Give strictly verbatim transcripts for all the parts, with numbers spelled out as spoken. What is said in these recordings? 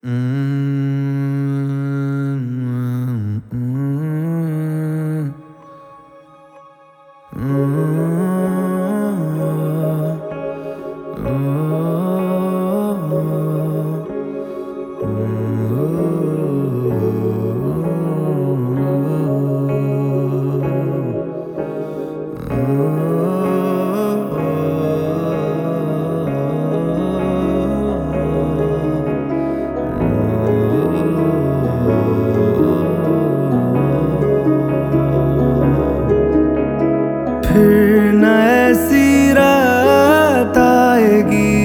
फिर न ऐसी रात आएगी,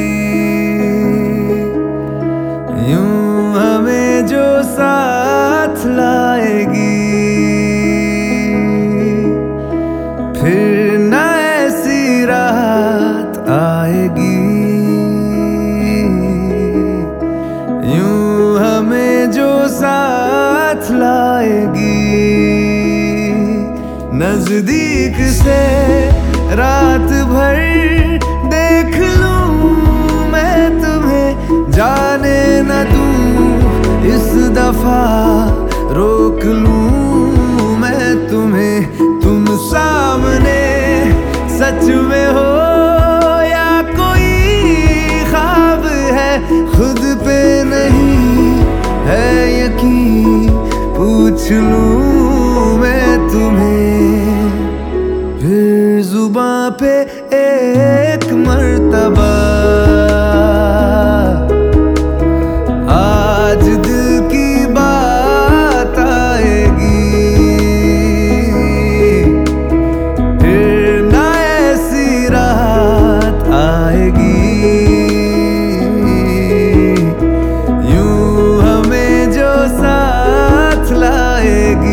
यूं हमें जो साथ लाएगी। फिर न ऐसी रात आएगी, यूं हमें जो साथ लाएगी। नजदीक से रात भर देख लूं मैं तुम्हें, जाने न दूं इस दफा रोक लूं मैं तुम्हें। तुम सामने सच में हो या कोई ख्वाब है, खुद पे नहीं है यकीन पूछ लूं मैं तुम्हें। फिर जुबां पे एक मर्तबा आज दिल की बात आएगी। फिर ना ऐसी रात आएगी, यूं हमें जो साथ लाएगी।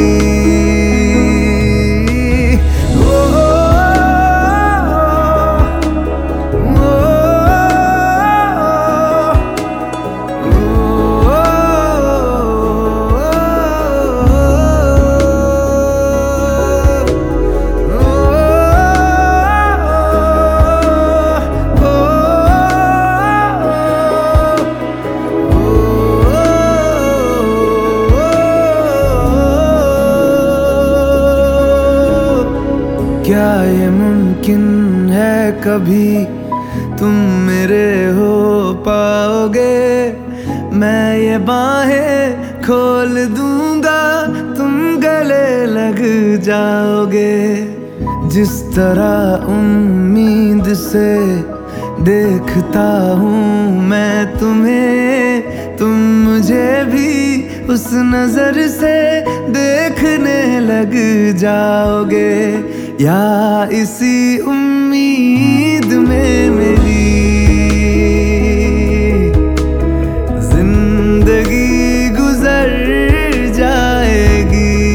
क्या ये मुमकिन है कभी तुम मेरे हो पाओगे? मैं ये बाहें खोल दूंगा, तुम गले लग जाओगे। जिस तरह उम्मीद से देखता हूँ मैं तुम्हें, तुम मुझे भी उस नजर से देखने लग जाओगे। या इसी उम्मीद में मेरी जिंदगी गुजर जाएगी।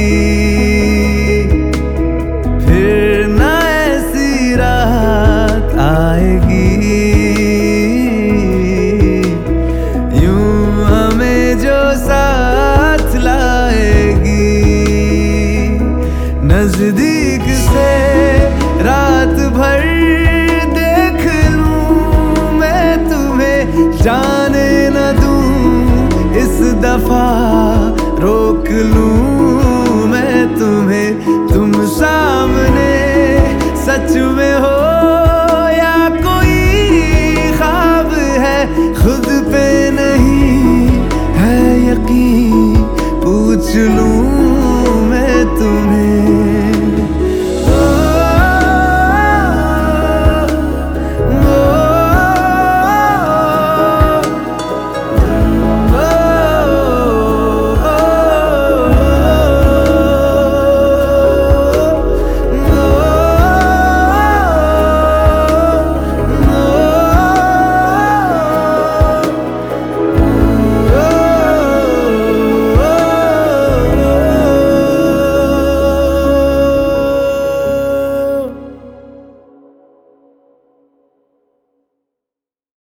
फिर ना ऐसी रात आएगी, यूं हमें जो साथ लाएगी। नजदीक से रात भर देख लूं मैं तुम्हें, जाने न दूं इस दफा रोक लूं मैं तुम्हें। तुम सामने सच में हो